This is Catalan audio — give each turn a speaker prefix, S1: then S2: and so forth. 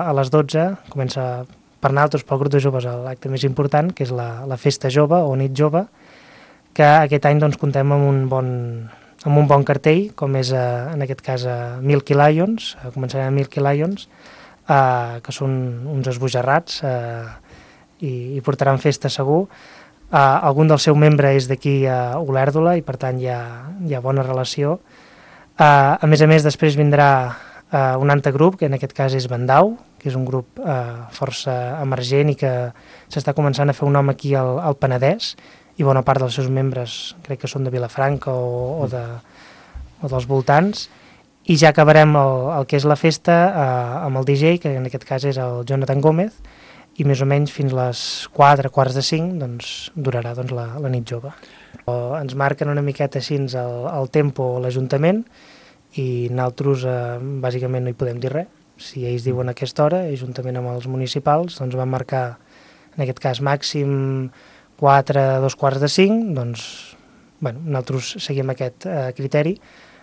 S1: a les 12 comença per nosaltres, pel grup de joves, l'acte més important, que és la Festa Jove o Nit Jove, que aquest any doncs, comptem amb un bon cartell, com és en aquest cas Milky Lions, començarem amb Milky Lions, que són uns esbojarrats i portaran festa segur. Algun del seu membre és d'aquí a Olèrdola i per tant hi ha bona relació. A més, després vindrà un altre grup, que en aquest cas és Bandau, que és un grup força emergent i que s'està començant a fer un nom aquí al Penedès, i bona part dels seus membres crec que són de Vilafranca o dels voltants, i ja acabarem el que és la festa amb el DJ, que en aquest cas és el Jonathan Gómez, i més o menys fins les 4, quarts de 5 doncs, durarà doncs, la nit jove. Ens marquen una miqueta així el tempo l'Ajuntament, i nosaltres bàsicament no hi podem dir res. Si ells diuen a aquesta hora, juntament amb els municipals, doncs van marcar, en aquest cas, màxim 4, 2 quarts de 5, doncs, bueno, nosaltres seguim aquest criteri.